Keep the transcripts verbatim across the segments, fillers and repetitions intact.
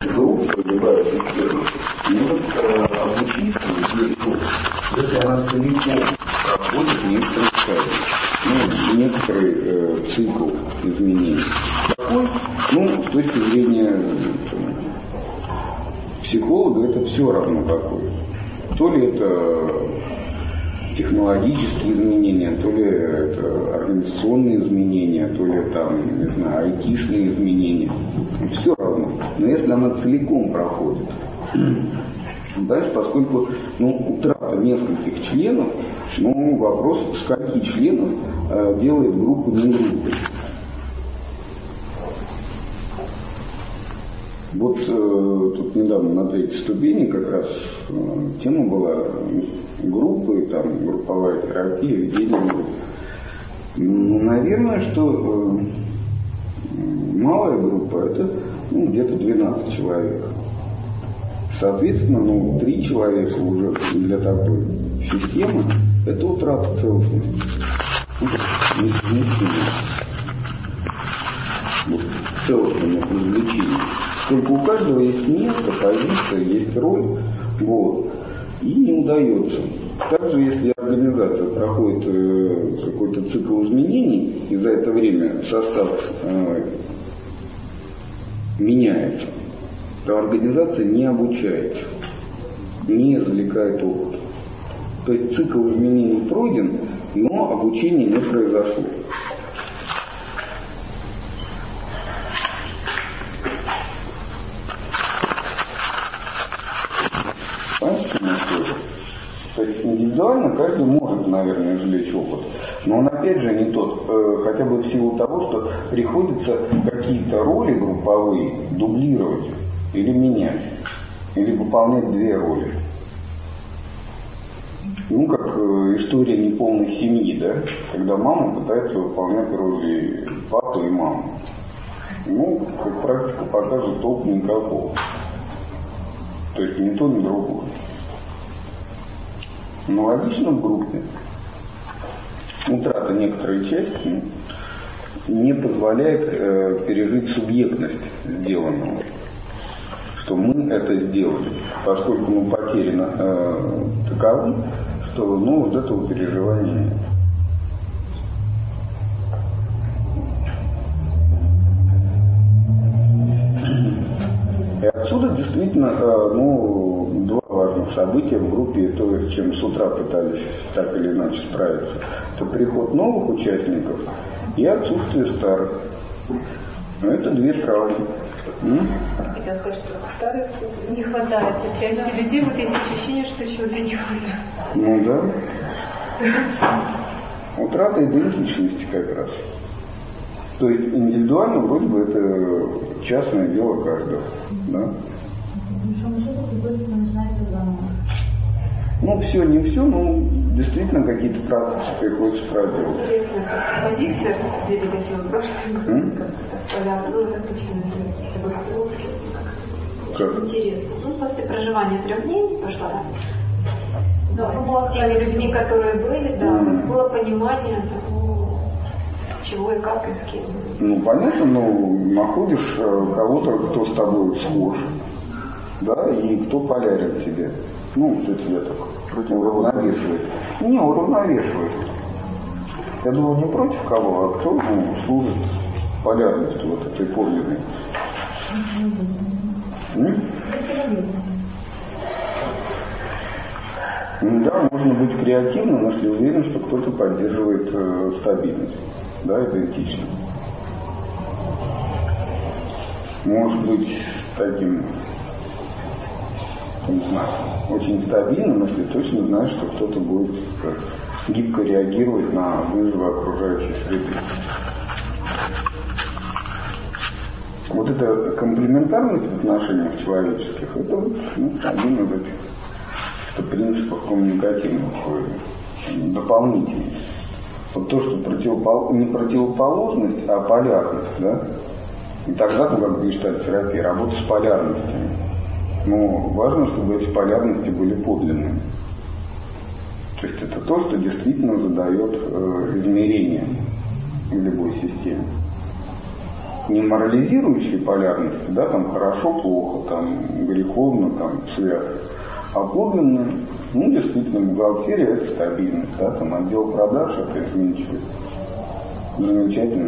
группа, любая система, может э, обучиться интеллекту, если она целиком проходит некоторые стадии, ну, некоторый э, цикл изменений. Такой, ну, с точки зрения там, психолога, это все равно какой. То ли это технологические изменения, то ли это организационные изменения, то ли там, не знаю, айтишные изменения. Все равно. Но если она целиком проходит, дальше, поскольку ну, утрата нескольких членов, ну, вопрос, скольки членов э, делает группу не группой. Вот э, тут недавно на третьей ступени как раз э, тема была группы, там, групповая терапия, ведение групп. Ну, наверное, что э, малая группа это ну, где-то двенадцать человек. Соответственно, ну, три человека уже для такой системы это утрата целостности. Вот, целостное развлечение. Только у каждого есть место, позиция, есть роль, вот, и не удается. Также, если организация проходит э, какой-то цикл изменений, и за это время состав э, меняется, то организация не обучается, не извлекает опыт. То есть цикл изменений пройден, но обучение не произошло. То есть индивидуально каждый может, наверное, извлечь опыт. Но он опять же не тот, э, хотя бы в силу того, что приходится какие-то роли групповые дублировать или менять, или выполнять две роли. Ну, как э, история неполной семьи, да, когда мама пытается выполнять роли папы и мамы. Ну, как практика покажет, толку никакого. То есть ни то, ни другое. Но логично в группе утрата некоторой части не позволяет э, пережить субъектность сделанного. Что мы это сделали, поскольку мы потеряны э, таковы, что ну, вот этого переживания нет. И отсюда действительно э, ну, два важных события в группе, то, с чем с утра пытались так или иначе справиться. Это приход новых участников и отсутствие старых. Но это две травмы. Я скажу, что старых не хватает. Часть людей вот есть ощущение, что чего-то не хватает. Ну да. Утрата идентичности как раз. То есть индивидуально вроде бы это частное дело каждого. Да? Ну, все, не все, но действительно какие-то процессы приходится проделать. Интересно, позиция двигателя прошлого, как интересно. Ну, после проживания трех дней пошла, да? Да, с теми людьми, которые были, да, mm. было понимание того, чего и как, и с кем. Ну, понятно, но находишь кого-то, кто с тобой схож, да, и кто полярен тебе. Ну, кто тебя так уравновешивает. Не, уравновешивает. Я думаю, не против кого, а кто ну, служит полярностью вот этой подлинной. Ну да, можно быть креативным, если уверен, что кто-то поддерживает э, стабильность, да, идентичность. Может быть таким, не знаю, очень стабильным, если точно знаешь, что кто-то будет как, гибко реагировать на вызовы окружающей среды. Вот эта комплементарность в отношениях человеческих, это ну, один из этих принципов коммуникативного дополнительность. Вот то, что противопол... не противоположность, а полярность, да? И тогда, ну, как гештальт-терапия, работа с полярностями. Но важно, чтобы эти полярности были подлинными. То есть это то, что действительно задает э, измерение в любой системе. не морализирующей полярности, да, там хорошо, плохо, там греховно, там свято, а подлинно, ну, действительно, бухгалтерия — это стабильность, да, там отдел продаж — это изменчивость. Замечательно.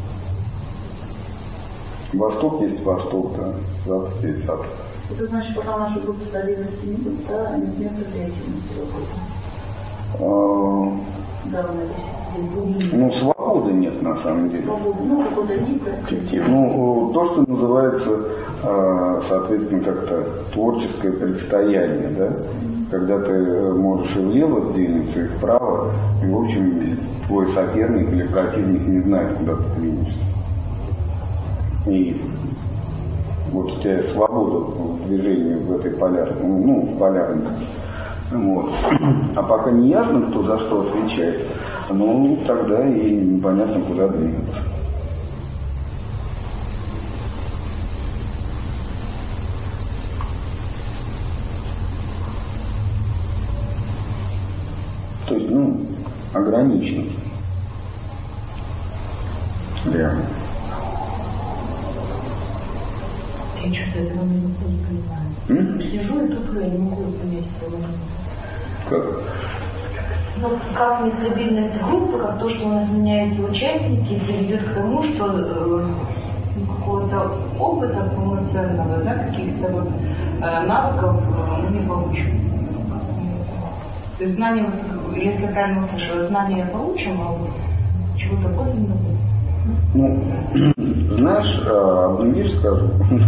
Восток есть Восток, да, Запад есть Запад. Это значит, пока наша группа стабильности не будет, да, они вместо деятельности работают. Да, ну, свободы нет на самом деле. Свободы, ну, какой-то гибкость. Ну, то, что называется, соответственно, как-то творческое предстояние, да, mm-hmm. когда ты можешь и влево двинуться, и вправо, и, в общем, твой соперник или противник не знает, куда ты двинешься. И вот у тебя свобода в движении в этой полярной, ну, в полярности. Вот. А пока не ясно, кто за что отвечает, ну, тогда и непонятно, куда двигаться. То есть, ну, ограниченность. Реально. Я что-то этого не понимаю. М? Сижу и тут я не могу понять этого. Как? Ну, как нестабильность группы, как то, что у нас меняются участники, приведет к тому, что э, какого-то опыта полноценного, да, каких-то вот э, навыков э, мы не получим. То есть знания, если я правильно услышала, знания получим, а вот чего-то подлинного. Ну, знаешь, одну вещь скажу,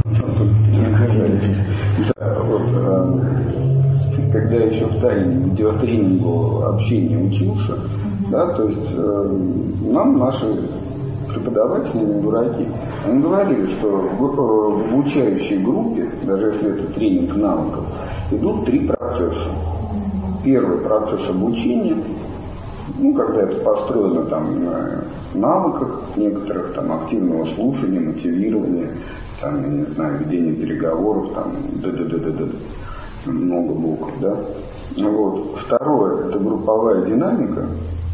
да, вот, когда я еще в Таллине видеотренингу общения учился, да, то есть нам наши преподаватели, не дураки, они говорили, что в обучающей группе, даже если это тренинг навыков, идут три процесса. Первый процесс обучения, ну, когда это построено там на навыках некоторых, там, активного слушания, мотивирования, там, я не знаю, ведения переговоров, там, д-д-д-д-д, много букв, да. Вот. Второе, это групповая динамика,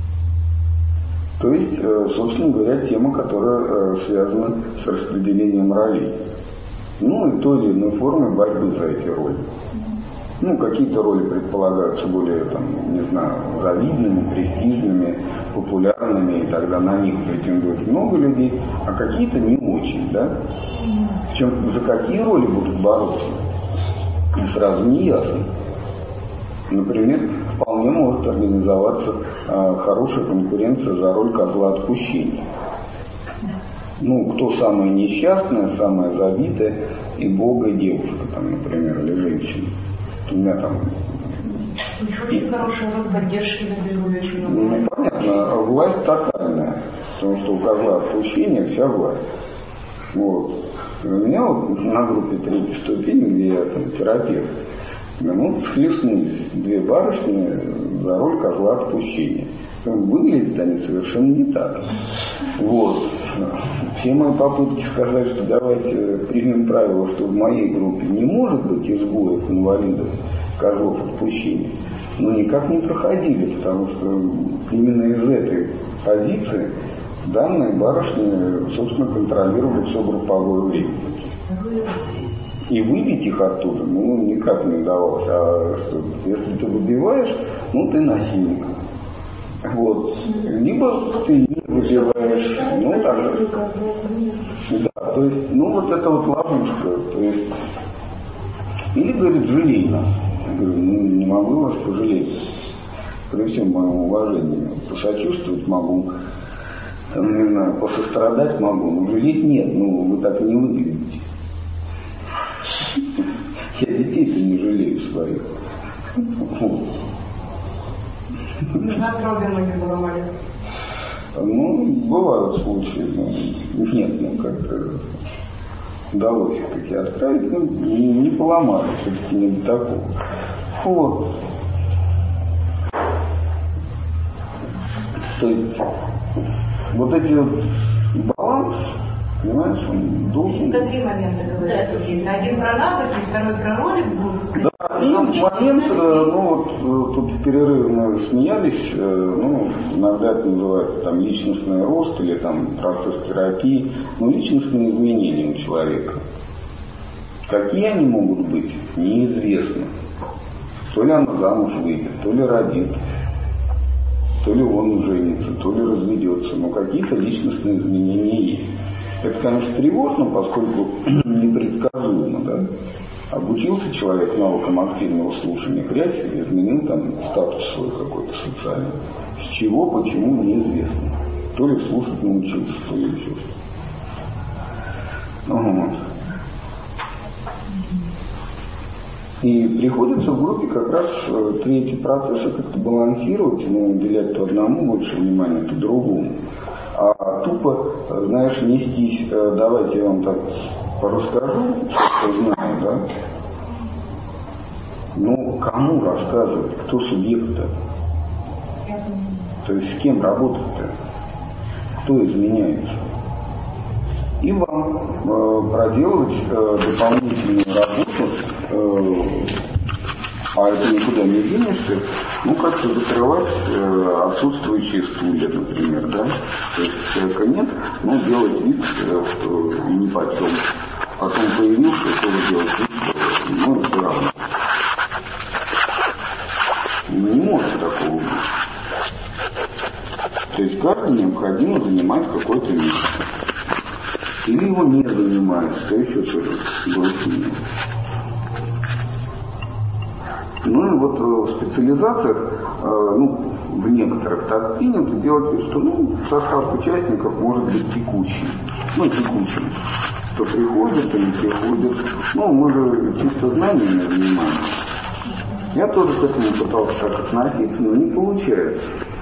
то есть, собственно говоря, тема, которая связана с распределением ролей. Ну, и той или иной формы борьбы за эти роли. Ну, какие-то роли предполагаются более, там, не знаю, завидными, престижными, популярными, и тогда на них претендует много людей, а какие-то не очень, да? Причем за какие роли будут бороться, сразу не ясно. Например, вполне может организоваться э, хорошая конкуренция за роль козла отпущения. Ну, кто самая несчастная, самая забитая, и бога девушка, там, например, или женщина. У меня там... Очень хорошая роль поддержки на безусловно. Ну, понятно, власть тотальная, потому что у козла отпущения вся власть. Вот. У меня вот на группе третьей ступени, где я там терапевт, ну, схлестнулись две барышни за роль козла отпущения. Выглядят они совершенно не так. Вот. Все мои попытки сказать, что давайте примем правило, что в моей группе не может быть изгоев, инвалидов, козлов отпущения, но никак не проходили, потому что именно из этой позиции данные барышни, собственно, контролировали все групповое время. И выбить их оттуда, ну, никак не удавалось. А что, если ты выбиваешь, ну, ты насильник. Вот. Либо ты не выбиваешь, ну, тогда... Да, то есть, ну, вот это вот ловушка, то есть... Или, говорит, жалей нас. Я говорю, ну, не могу вас пожалеть. При всем моем уважении. Посочувствовать могу, там, не знаю, посострадать могу, но жалеть нет, ну, вы так не выглядите. Я детей-то не жалею своих. Надгробие ноги поломали. Ну, бывают случаи, но нет, ну как-то удалось их таки отправить, ну, не, не поломали, все-таки не до такого. Вот. То есть, вот эти вот баланс, Понимаешь, он должен... Это три момента, говорят. Один про навыки, второй про роли. Да, и момент, ну вот тут в перерыве мы смеялись, ну, иногда это называется там личностный рост или там процесс терапии, но личностные изменения у человека. Какие они могут быть, неизвестно. То ли она замуж выйдет, то ли родит, то ли он женится, то ли разведется, но какие-то личностные изменения есть. Это, конечно, тревожно, поскольку непредсказуемо, да? Обучился человек навыкам активного слушания, хрясь, изменил там статус свой какой-то социальный. С чего, почему, неизвестно. То ли слушать научился, то ли еще что-то. Вот. И приходится в группе как раз три эти процесса как-то балансировать, но уделять то одному больше внимания, то другому. А тупо, знаешь, нестись, давайте я вам так расскажу, что знаю, да? Ну, кому рассказывать, кто субъект-то? То есть с кем работать-то? Кто изменяется? И вам э, проделывать э, дополнительную работу, э, а это никуда не денешься, ну как-то закрывать э, отсутствующие стулья, например, да? То есть человека нет, но делать вид, э, что не почем. Потом появился, что вы делать вид, что ну все равно. Ну, не может такого быть. То есть каждый необходимо занимать какое-то место. Или его не занимает, что еще тоже грустнее. Ну и вот в специализациях, ну, в некоторых так принято делать, что ну, состав участников может быть текущий. Ну, текущим. Кто приходит, кто не приходит. Ну, мы же чисто знаниями занимаемся. Я тоже к этому пытался так относиться, но не получается.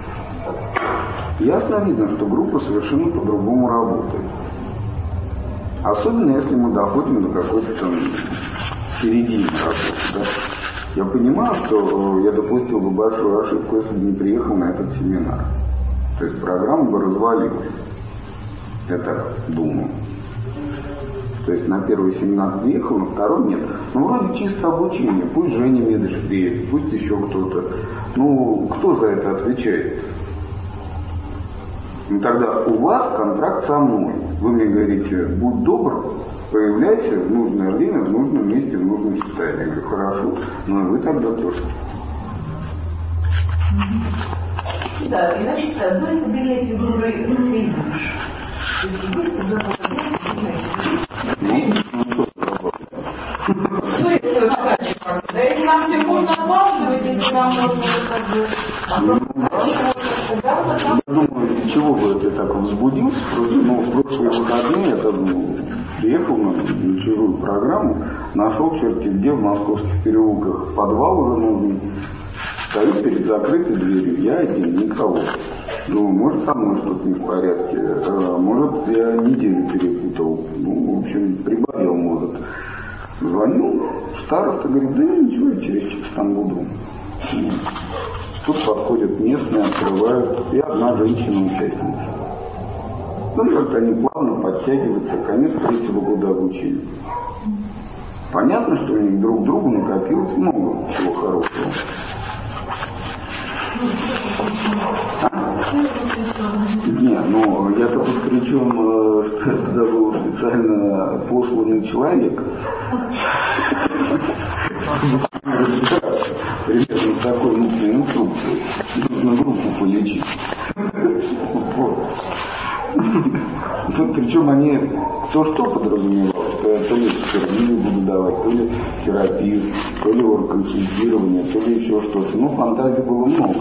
Ясно видно, что группа совершенно по-другому работает. Особенно если мы доходим до какой-то там середины работы. Да? Я понимаю, что я допустил бы большую ошибку, если бы не приехал на этот семинар. То есть программа бы развалилась. Я так думаю. То есть на первый семинар приехал, на второй нет. Ну вроде чисто обучение. Пусть Женя Медыш приедет, пусть еще кто-то. Ну кто за это отвечает? Ну тогда у вас контракт со мной. Вы мне говорите, будь добр, появляйся в нужное время, в нужном месте, в нужном состоянии. Я говорю, хорошо, но и вы тогда тоже. Да, и значит, вы собираете добрый русский душ. Да если нам все можно обмазывать, если нам можно... Я думаю, с чего бы это так возбудился? Ну, в прошлые выходные я там приехал на чужую программу, нашел черти где в московских переулках подвал уже нужный, стою перед закрытой дверью, я один, никого. Думаю, может со мной что-то не в порядке, может я неделю перепутал, ну, в общем, прибавил, может. Звоню, староста говорит, да ничего, я через час там буду. Тут подходят местные, открывают, и одна женщина-участница. Ну, как-то они плавно подтягиваются, конец третьего года обучения. Понятно, что у них друг другу накопилось много чего хорошего. А? Не, ну я-то тут причем, что я туда был специально посланный человек. Примерно такой нужной инструкции. Нужно группу полечить. Вот. Тут причем они кто что подразумевал, что я то ли терапию буду давать, то ли терапию, то ли оргконсультирование, то ли еще что-то. Ну, фантазий было много.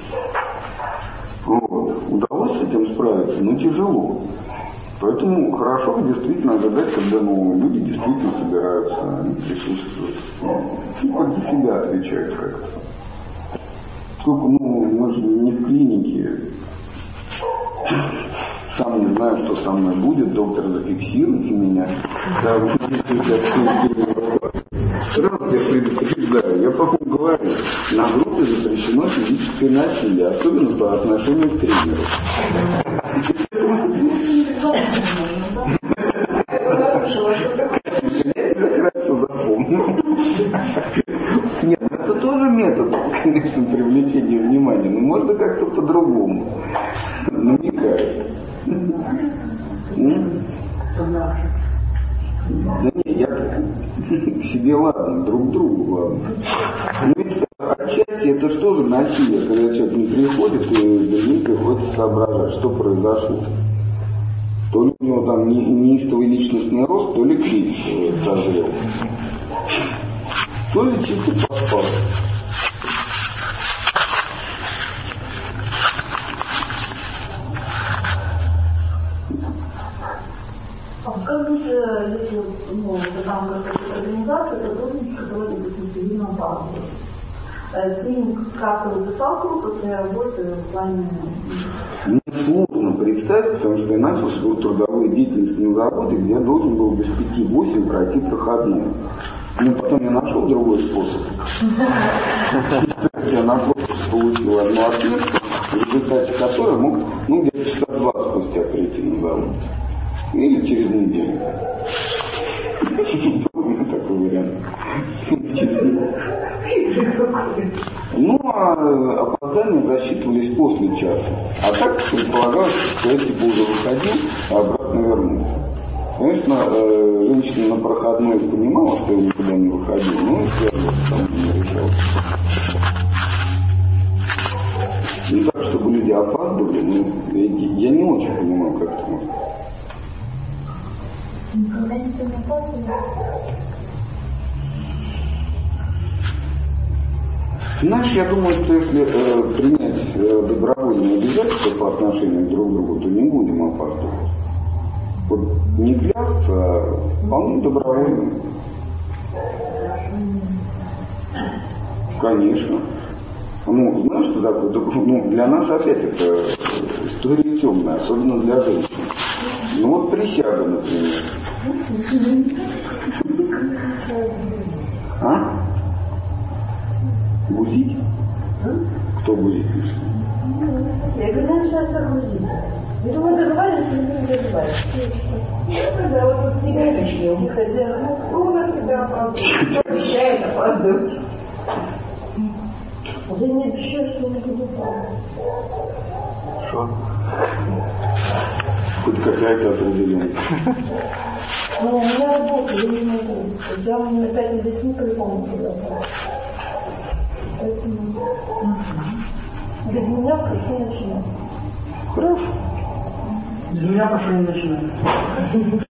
Вот. Удалось с этим справиться, но тяжело. Поэтому хорошо действительно ожидать, когда новые люди действительно собираются, они присутствуют. Ну, хоть за себя отвечают как-то. Сколько, ну, мы же не в клинике. Сам не знаю, что со мной будет, доктор, зафиксируйте меня. Да, сразу я предупреждаю, я потом говорю, на группе запрещено физическое насилие, особенно по отношению к тренеру. Нет, это тоже метод, конечно, привлечения внимания, но можно как-то по-другому. Намекает. Да не, я к себе ладно, друг другу ладно. Но ведь отчасти это что же насилие, когда человек не приходит, и другим приходится соображать, что произошло. То ли у него там не, неистовый личностный рост, то ли кризис созрел. То ли чисто поспал. Скажите, если ну, там какая-то организация, то должность, которая действительно опаздывает. С ним как-то вы сталкивались после работы в плане... Мне сложно представить, потому что я начал свою трудовую деятельность на заводе, где я должен был без пяти-восемь пройти проходную. Но потом я нашел другой способ. Я на пропуск получил одну отметку, в результате которой мог ну, где-то часа два спустя прийти на завод. Или через неделю. Такой вариант. Ну, а опоздания засчитывались после часа. А так предполагалось, что я типа уже выходил, а обратно вернулся. Конечно, женщина на проходной понимала, что я никуда не выходил, но я там не решал. Не так, чтобы люди опаздывали, но я не очень понимал, как это можно. Никогда не опаздывал? Знаешь, я думаю, что если э, принять э, добровольные обязательства по отношению друг к другу, то не будем опаздывать. Вот не клясться, а вполне добровольно. Конечно. Ну, знаешь, что такое? Ну, для нас опять это история темная, особенно для женщин. Ну вот присяга, например. А? Гузить? Кто гузит? Я говорю, надо сейчас загрузить. Я думаю, договариваюсь, или не договариваюсь. Когда вот тут себя начнем, мы хотя ну, ровно всегда опаздывать. Обещает опаздывать. Уже не обещаю, что не буду опаздывать. Что? Хоть какая-то определенность. Ну, у меня работа, я не могу. Я у меня опять здесь не по-любому туда. Поэтому без меня прошу начинать. Хорошо. Без меня прошу не начинать.